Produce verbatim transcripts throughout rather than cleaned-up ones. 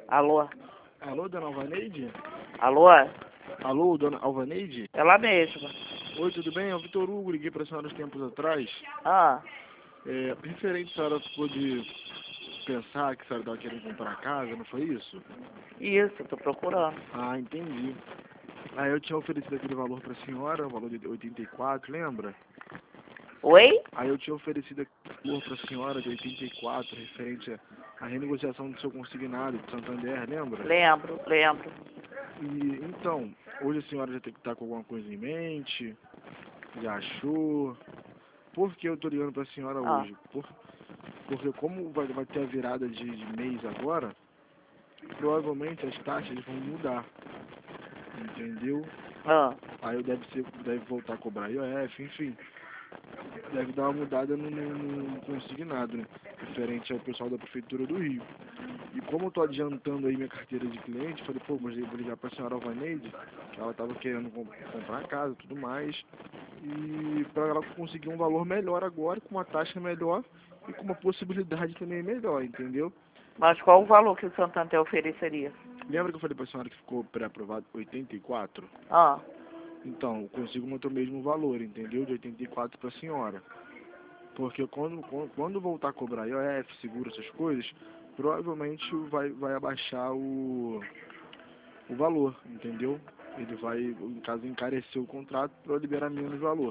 Alô? Alô, dona Alvaneide? Alô? Alô, dona Alvaneide? Ela mesma. Oi, tudo bem? É o Vitor Hugo, liguei para a senhora uns tempos atrás. Ah, É, referente, a senhora pôde pensar que a senhora estava querendo comprar casa, não foi isso? isso, tô procurando. Ah, entendi. Aí eu tinha oferecido aquele valor para a senhora, o valor de oitenta e quatro, lembra? Oi? Aí eu tinha oferecido aquele valor para a senhora de oitenta e quatro, referente à à renegociação do seu consignado de Santander, lembra? Lembro, lembro. E então, hoje a senhora já tem que estar com alguma coisa em mente? Já achou? Por que eu tô ligando para a senhora Ah, hoje? Por, porque como vai, vai ter a virada de, de mês agora, provavelmente as taxas vão mudar, entendeu? ah. Aí deve, ser, deve voltar a cobrar I O F, enfim. Deve dar uma mudada no, no, no consignado, né? Referente ao pessoal da Prefeitura do Rio. E como eu tô adiantando aí minha carteira de cliente, falei, pô, mas eu vou ligar para a senhora Alvaneide, que ela tava querendo comp comprar casa e tudo mais, e para ela conseguir um valor melhor agora, com uma taxa melhor e com uma possibilidade também melhor, entendeu? Mas qual o valor que o Santander ofereceria? Lembra que eu falei para a senhora que ficou pré-aprovado oitenta e quatro? Ah, Então, eu consigo manter o mesmo valor, entendeu? De oitenta e quatro para a senhora. Porque quando, quando voltar a cobrar I O F, seguro, essas coisas, provavelmente vai, vai abaixar o, o valor, entendeu? Ele vai, em caso, encarecer o contrato para liberar menos valor.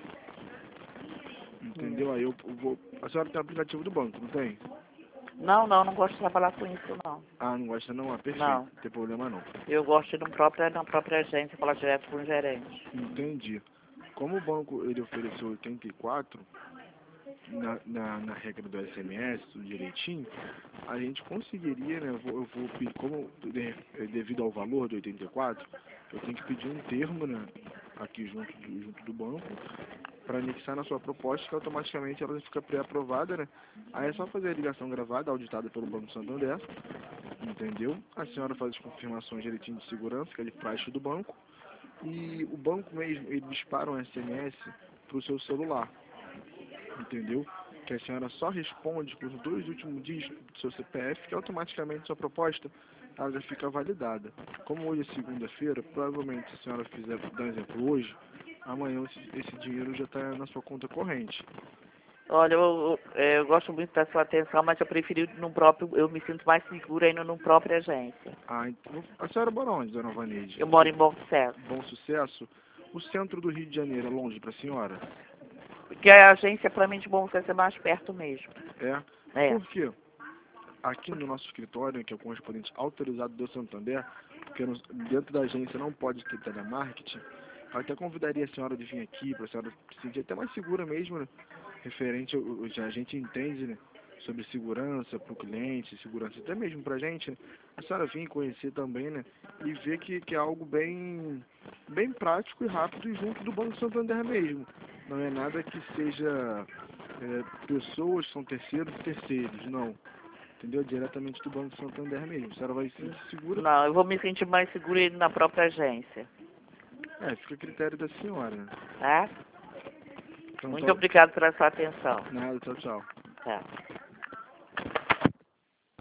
hum. Entendeu? Aí eu, eu vou... A senhora tem o aplicativo do banco, não tem? Não, não, não gosto de trabalhar com isso, não. Ah, não gosta não? Ah, perfeito. Não. Não tem problema não. Eu gosto de ir no próprio, na própria agência falar direto com o gerente. Entendi. Como o banco ele ofereceu oitenta e quatro, na, na, na regra do S M S, tudo direitinho, a gente conseguiria, né? Eu vou, eu vou pedir, como de- devido ao valor de oitenta e quatro, eu tenho que pedir um termo, né? Aqui junto do, junto do banco, para anexar na sua proposta, que automaticamente ela fica pré-aprovada, né? Aí é só fazer a ligação gravada, auditada pelo Banco Santander, entendeu? A senhora faz as confirmações direitinho de segurança, que é de praxe do banco, e o banco mesmo, ele dispara um S M S para o seu celular, entendeu? Que a senhora só responde com os dois últimos dígitos do seu C P F, que automaticamente sua proposta ela já fica validada. Como hoje é segunda-feira, provavelmente se a senhora fizer, dar um exemplo, hoje, amanhã esse, esse dinheiro já está na sua conta corrente. Olha, eu, eu, é, eu gosto muito da sua atenção, mas eu preferi ir no próprio, eu me sinto mais segura indo numa própria agência. Ah, então, a senhora mora onde, dona Vaneide? Eu moro em Bom Sucesso. Bom Sucesso? O centro do Rio de Janeiro é longe para a senhora? Porque a agência, para mim, de Bom Sucesso é mais perto mesmo. É? É. Por quê? Aqui no nosso escritório, que é o correspondente autorizado do Santander, porque no, dentro da agência não pode ter telemarketing, eu até convidaria a senhora de vir aqui, para a senhora se sentir até mais segura mesmo, né? Referente, ao, a gente entende, né? Sobre segurança para o cliente, segurança até mesmo para a gente, né? A senhora vir conhecer também, né? E ver que, que é algo bem, bem prático e rápido e junto do Banco Santander mesmo. Não é nada que seja é, pessoas que são terceiros e terceiros, não. Entendeu? Diretamente do Banco Santander mesmo. A senhora vai se sentir segura? Não, eu vou me sentir mais segura indo na própria agência. É, fica a critério da senhora, né? Tá? Então, Muito tá... obrigado pela sua atenção. Nada, tchau, tchau. Tá.